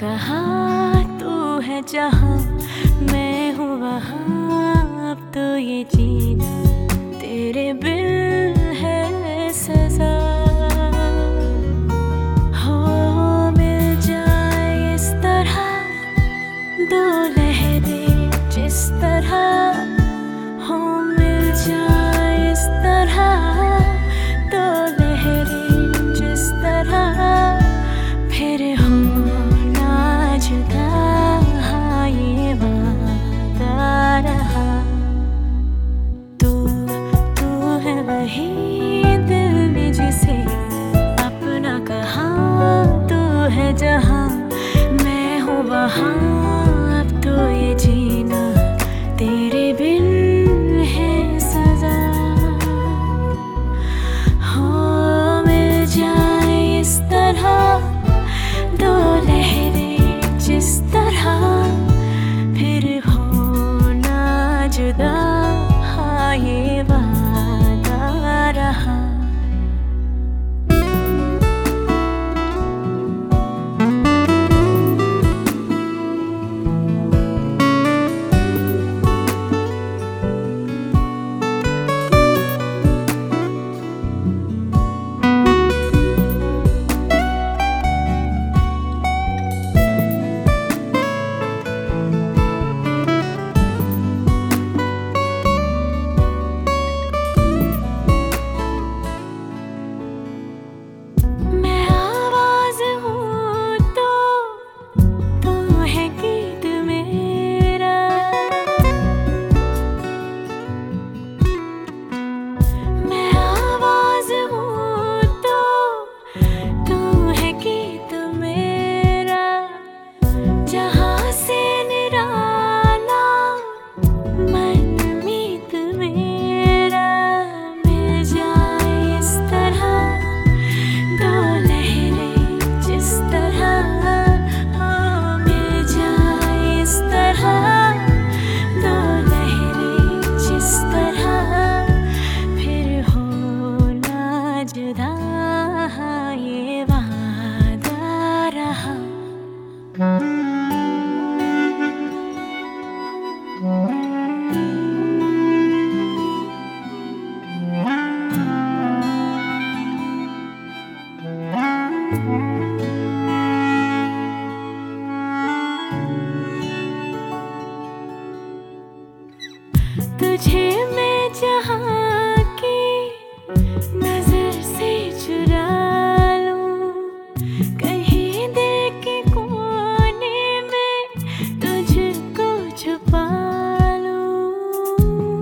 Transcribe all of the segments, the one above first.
कहाँ तू है जहाँ मैं हूँ वहाँ, अब तो ये जीना तेरे बिन है सजा। हो मिल जाए इस तरह दो लहरें जिस तरह, हो मिल जाए इस तरह दो लहरें जिस तरह, फिर हो ना जुदा ये वादा रहा। तू है वही दिल में जिसे अपना कहा, तू है जहाँ मैं हूँ वहाँ, अब तो ये जीना तेरे बिन है सजा। हो मिल जाए इस तरह दो लहरें जिस तरह, फिर हो ना जुदा ये वादा रहा। ये वादा रहा। तुझे मैं जहाँ की नजर से चुरा लूं, कहीं दिल के कोने में तुझको छुपा लूं।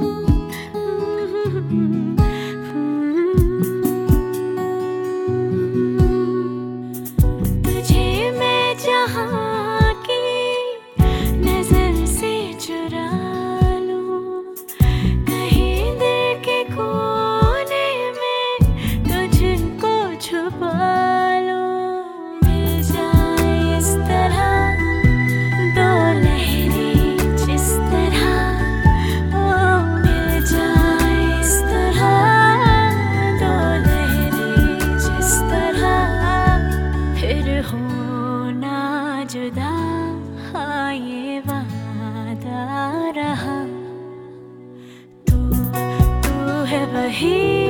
तुझे मैं जहाँ की नजर से चुरा जुदा ये वादा रहा। तू है वही